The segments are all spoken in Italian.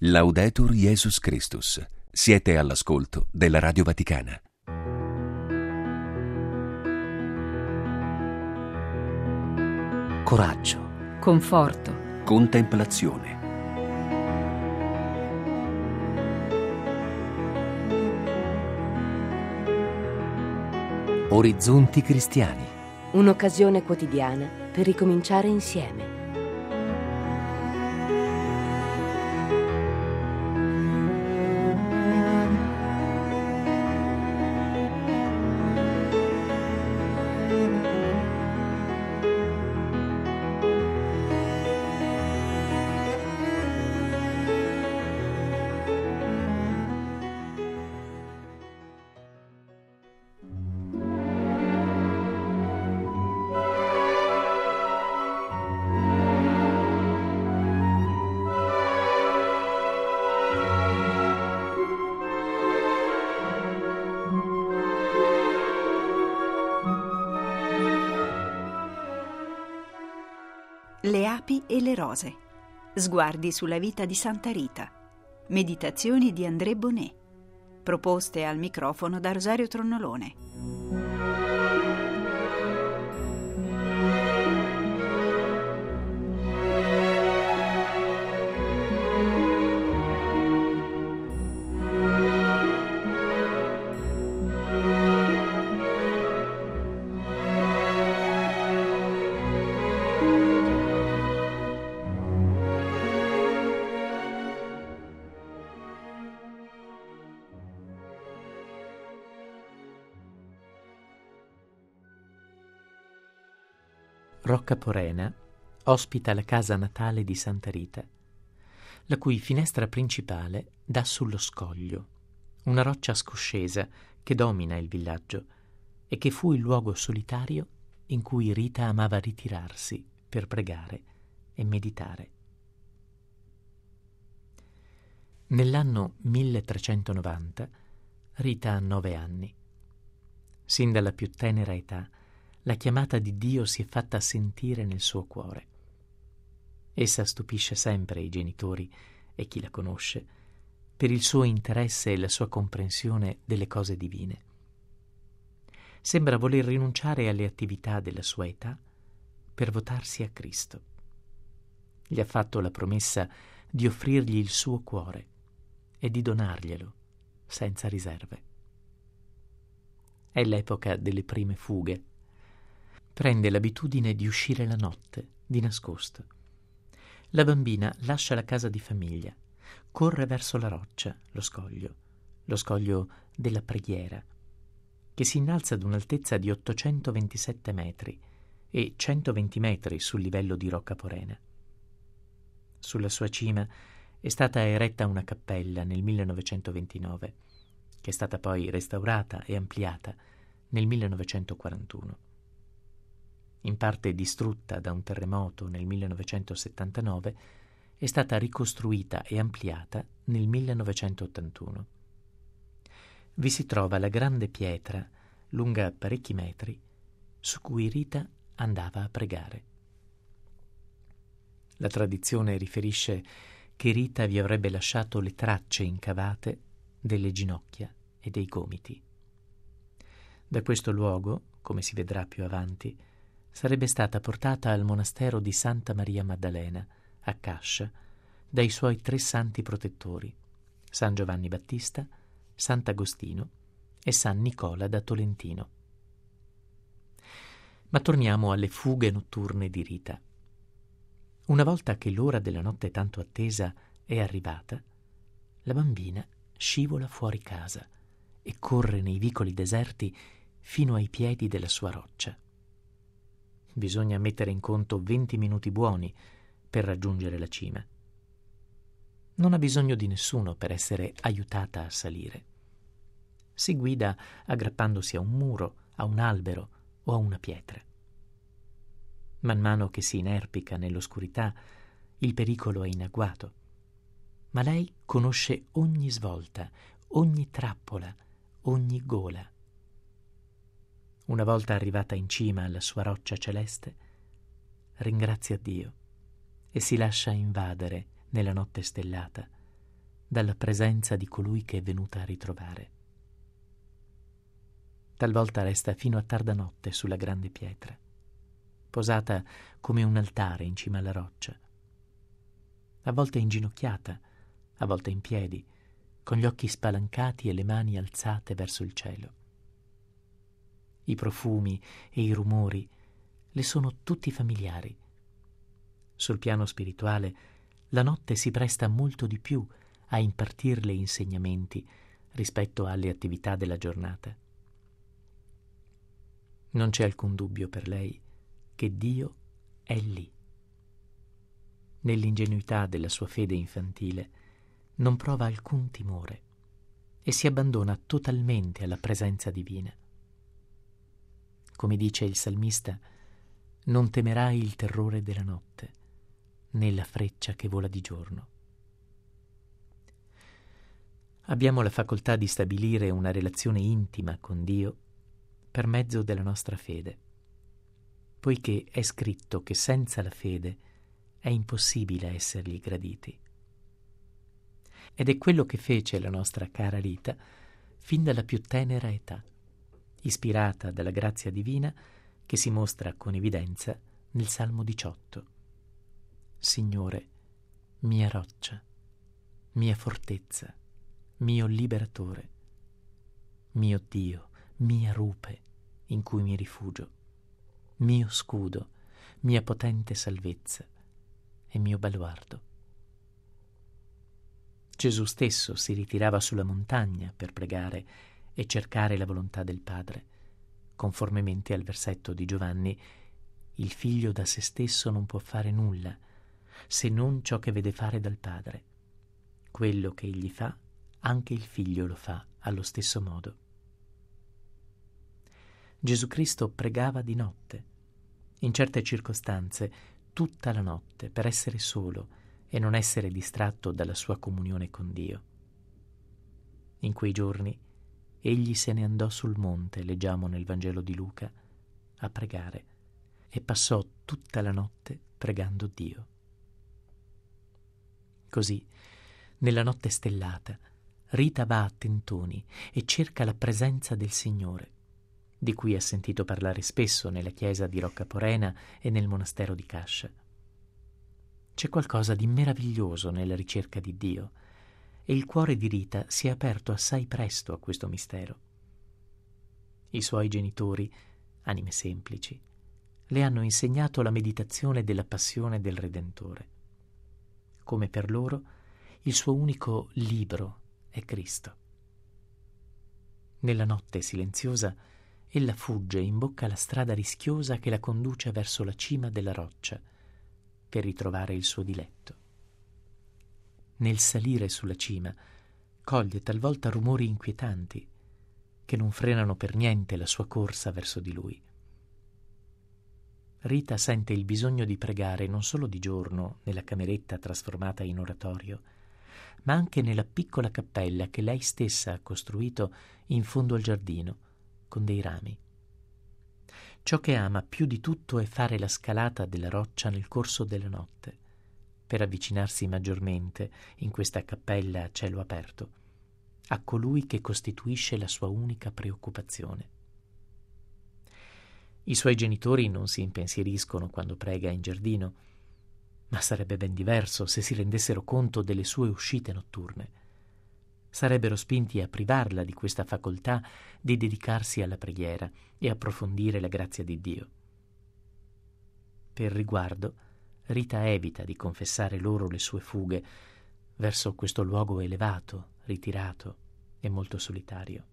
Laudetur Jesus Christus. Siete all'ascolto della Radio Vaticana. Coraggio, conforto, Contemplazione. orizzonti cristiani. Un'occasione quotidiana per ricominciare insieme. Le api e le rose. Sguardi sulla vita di Santa Rita. Meditazioni di André Bonnet. Proposte al microfono da Rosario Tronnolone. Roccaporena ospita la casa natale di Santa Rita, la cui finestra principale dà sullo Scoglio, una roccia scoscesa che domina il villaggio e che fu il luogo solitario in cui Rita amava ritirarsi per pregare e meditare. Nell'anno 1390 Rita ha 9 anni. Sin dalla più tenera età la chiamata di Dio si è fatta sentire nel suo cuore. Essa stupisce sempre i genitori e chi la conosce per il suo interesse e la sua comprensione delle cose divine. Sembra voler rinunciare alle attività della sua età per votarsi a Cristo. Gli ha fatto la promessa di offrirgli il suo cuore e di donarglielo senza riserve. È l'epoca delle prime fughe. Prende l'abitudine di uscire la notte, di nascosto. La bambina lascia la casa di famiglia, corre verso la roccia, lo scoglio della preghiera, che si innalza ad un'altezza di 827 metri e 120 metri sul livello di Roccaporena. Sulla sua cima è stata eretta una cappella nel 1929, che è stata poi restaurata e ampliata nel 1941. In parte distrutta da un terremoto nel 1979, è stata ricostruita e ampliata nel 1981. Vi si trova la grande pietra, lunga parecchi metri, su cui Rita andava a pregare. La tradizione riferisce che Rita vi avrebbe lasciato le tracce incavate delle ginocchia e dei gomiti. Da questo luogo, come si vedrà più avanti, sarebbe stata portata al monastero di Santa Maria Maddalena, a Cascia, dai suoi 3 santi protettori, San Giovanni Battista, Sant'Agostino e San Nicola da Tolentino. Ma torniamo alle fughe notturne di Rita. Una volta che l'ora della notte tanto attesa è arrivata, la bambina scivola fuori casa e corre nei vicoli deserti fino ai piedi della sua roccia. Bisogna mettere in conto 20 minuti buoni per raggiungere la cima. Non ha bisogno di nessuno per essere aiutata a salire. Si guida aggrappandosi a un muro, a un albero o a una pietra. Man mano che si inerpica nell'oscurità, il pericolo è in agguato. Ma lei conosce ogni svolta, ogni trappola, ogni gola. Una volta arrivata in cima alla sua roccia celeste, ringrazia Dio e si lascia invadere nella notte stellata dalla presenza di colui che è venuta a ritrovare. Talvolta resta fino a tarda notte sulla grande pietra, posata come un altare in cima alla roccia, a volte inginocchiata, a volte in piedi, con gli occhi spalancati e le mani alzate verso il cielo. I profumi e i rumori le sono tutti familiari. Sul piano spirituale, la notte si presta molto di più a impartirle insegnamenti rispetto alle attività della giornata. Non c'è alcun dubbio per lei che Dio è lì. Nell'ingenuità della sua fede infantile non prova alcun timore e si abbandona totalmente alla presenza divina. Come dice il salmista, non temerai il terrore della notte, né la freccia che vola di giorno. Abbiamo la facoltà di stabilire una relazione intima con Dio per mezzo della nostra fede, poiché è scritto che senza la fede è impossibile essergli graditi. Ed è quello che fece la nostra cara Rita fin dalla più tenera età, ispirata dalla grazia divina che si mostra con evidenza nel Salmo 18. Signore, mia roccia, mia fortezza, mio liberatore, mio Dio, mia rupe in cui mi rifugio, mio scudo, mia potente salvezza e mio baluardo. Gesù stesso si ritirava sulla montagna per pregare e cercare la volontà del Padre. Conformemente al versetto di Giovanni, il figlio da se stesso non può fare nulla se non ciò che vede fare dal Padre. Quello che egli fa, anche il figlio lo fa allo stesso modo. Gesù Cristo pregava di notte, in certe circostanze tutta la notte, per essere solo e non essere distratto dalla sua comunione con Dio. In quei giorni egli se ne andò sul monte, leggiamo nel Vangelo di Luca, a pregare, e passò tutta la notte pregando Dio. Così, nella notte stellata, Rita va a tentoni e cerca la presenza del Signore, di cui ha sentito parlare spesso nella chiesa di Roccaporena e nel monastero di Cascia. C'è qualcosa di meraviglioso nella ricerca di Dio, e il cuore di Rita si è aperto assai presto a questo mistero. I suoi genitori, anime semplici, le hanno insegnato la meditazione della passione del Redentore. Come per loro, il suo unico libro è Cristo. Nella notte silenziosa, ella fugge e imbocca la strada rischiosa che la conduce verso la cima della roccia per ritrovare il suo diletto. Nel salire sulla cima coglie talvolta rumori inquietanti che non frenano per niente la sua corsa verso di lui. Rita sente il bisogno di pregare non solo di giorno nella cameretta trasformata in oratorio, ma anche nella piccola cappella che lei stessa ha costruito in fondo al giardino, con dei rami. Ciò che ama più di tutto è fare la scalata della roccia nel corso della notte, per avvicinarsi maggiormente, in questa cappella a cielo aperto, a colui che costituisce la sua unica preoccupazione. I suoi genitori non si impensieriscono quando prega in giardino, ma sarebbe ben diverso se si rendessero conto delle sue uscite notturne. Sarebbero spinti a privarla di questa facoltà di dedicarsi alla preghiera e approfondire la grazia di Dio. Per riguardo, Rita evita di confessare loro le sue fughe verso questo luogo elevato, ritirato e molto solitario.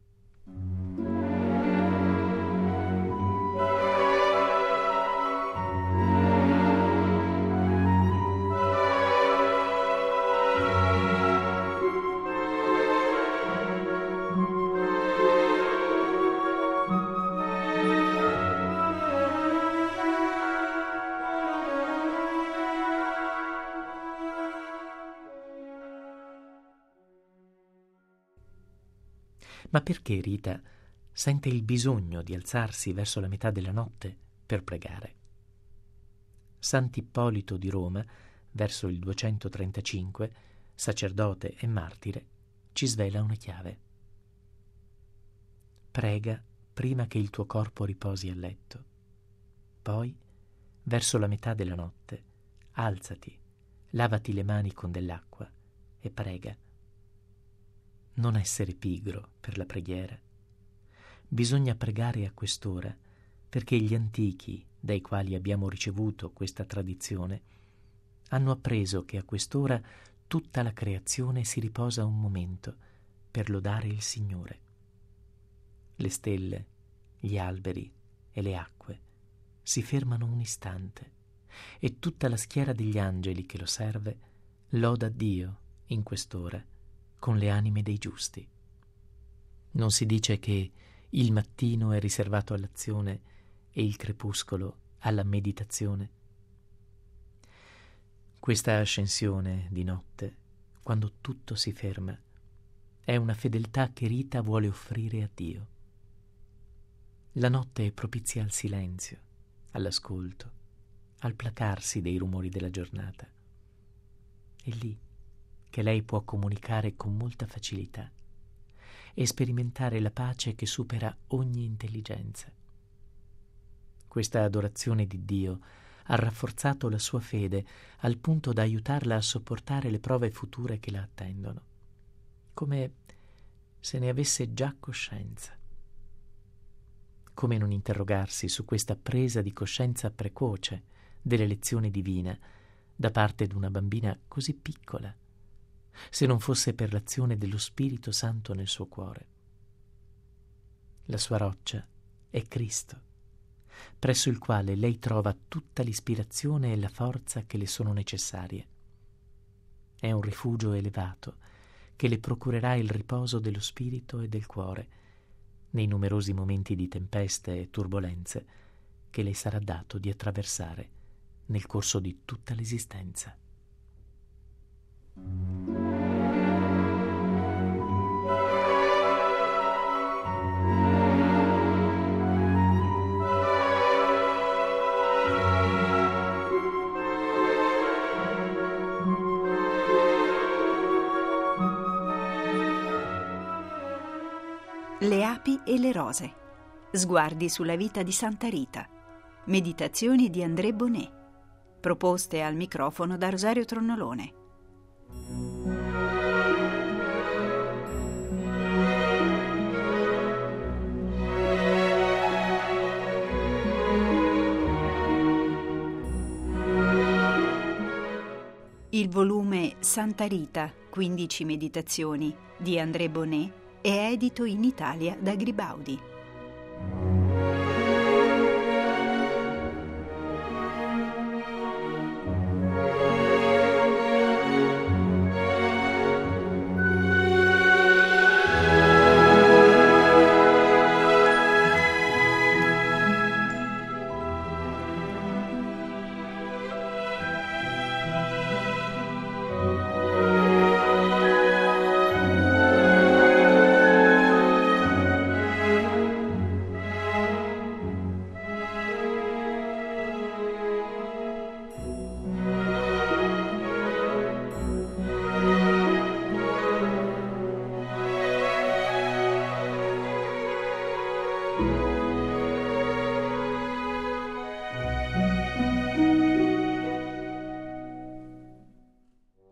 Ma perché Rita sente il bisogno di alzarsi verso la metà della notte per pregare? Sant'Ippolito di Roma, verso il 235, sacerdote e martire, ci svela una chiave. Prega prima che il tuo corpo riposi a letto. Poi, verso la metà della notte, alzati, lavati le mani con dell'acqua e prega. Non essere pigro per la preghiera. Bisogna pregare a quest'ora, perché gli antichi, dai quali abbiamo ricevuto questa tradizione, hanno appreso che a quest'ora tutta la creazione si riposa un momento per lodare il Signore. Le stelle, gli alberi e le acque si fermano un istante e tutta la schiera degli angeli che lo serve loda Dio in quest'ora con le anime dei giusti. Non si dice che il mattino è riservato all'azione e il crepuscolo alla meditazione? Questa ascensione di notte, quando tutto si ferma, è una fedeltà che Rita vuole offrire a Dio. La notte è propizia al silenzio, all'ascolto, al placarsi dei rumori della giornata. È lì che lei può comunicare con molta facilità e sperimentare la pace che supera ogni intelligenza. Questa adorazione di Dio ha rafforzato la sua fede al punto da aiutarla a sopportare le prove future che la attendono, come se ne avesse già coscienza. Come non interrogarsi su questa presa di coscienza precoce dell'elezione divina da parte di una bambina così piccola, se non fosse per l'azione dello Spirito Santo nel suo cuore? La sua roccia è Cristo, presso il quale lei trova tutta l'ispirazione e la forza che le sono necessarie. È un rifugio elevato che le procurerà il riposo dello spirito e del cuore nei numerosi momenti di tempeste e turbolenze che le sarà dato di attraversare nel corso di tutta l'esistenza. Le api e le rose. Sguardi sulla vita di Santa Rita. Meditazioni di André Bonnet. Proposte al microfono da Rosario Tronnolone. Il volume Santa Rita, 15 meditazioni di André Bonnet è edito in Italia da Gribaudi.